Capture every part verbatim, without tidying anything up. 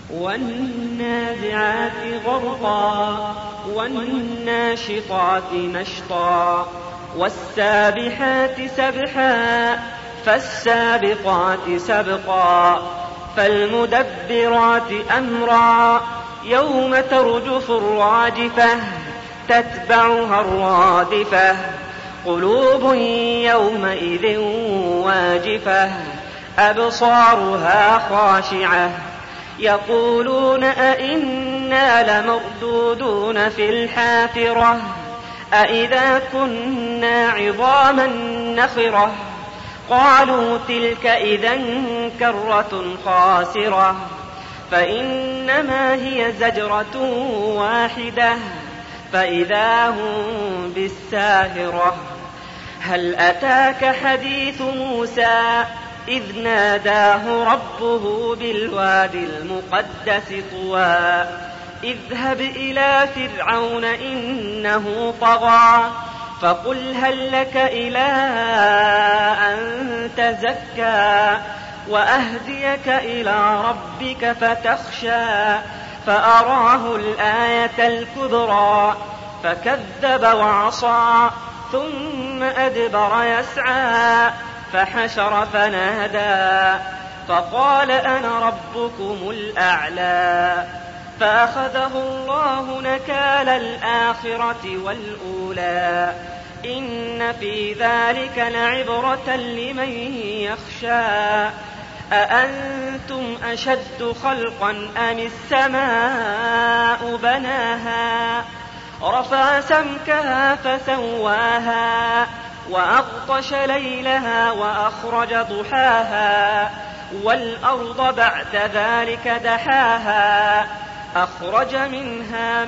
والنازعات غرقا والناشطات نشطا والسابحات سبحا فالسابقات سبقا فالمدبرات أمرا يوم ترجف الراجفة تتبعها الرادفة قلوب يومئذ واجفة أبصارها خاشعة يقولون أئنا لمردودون في الحافرة أئذا كنا عظاما نخرة قالوا تلك إذا كرة خاسرة فإنما هي زجرة واحدة فإذا هم بالساهرة هل أتاك حديث موسى إذ ناداه ربه بالوادي المقدس طوى اذهب إلى فرعون إنه طغى فقل هل لك إلى أن تزكى وأهديك إلى ربك فتخشى فأراه الآية الكبرى فكذب وعصى ثم أدبر يسعى فحشر فنادى فقال أنا ربكم الأعلى فأخذه الله نكال الآخرة والأولى إن في ذلك لعبرة لمن يخشى أأنتم أشد خلقا أم السماء بناها رفع سمكها فسواها وأغطش ليلها وأخرج ضحاها والأرض بعد ذلك دحاها أخرج منها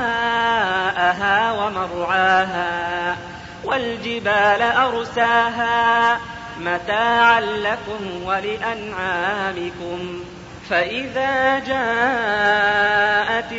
ماءها ومرعاها والجبال أرساها متاعا لكم ولأنعامكم فإذا جاءت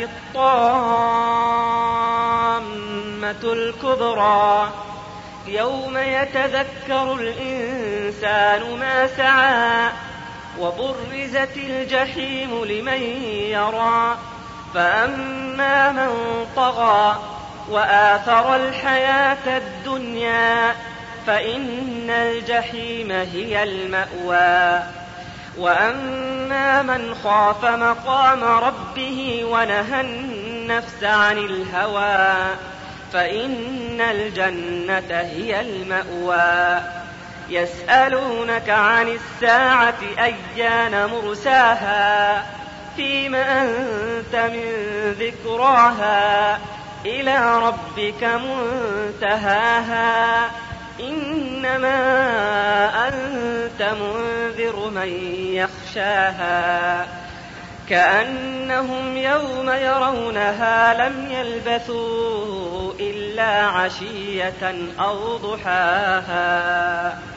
الطامة الكبرى يوم يتذكر الإنسان ما سعى وبرزت الجحيم لمن يرى فأما من طغى وآثر الحياة الدنيا فإن الجحيم هي المأوى وأما من خاف مقام ربه ونهى النفس عن الهوى فإن الجنة هي المأوى يسألونك عن الساعة أيان مرساها فيم أنت من ذكراها إلى ربك منتهاها إنما أنت منذر من يخشاها كأنهم يوم يرونها لم يلبثوا إلا عشية أو ضحاها.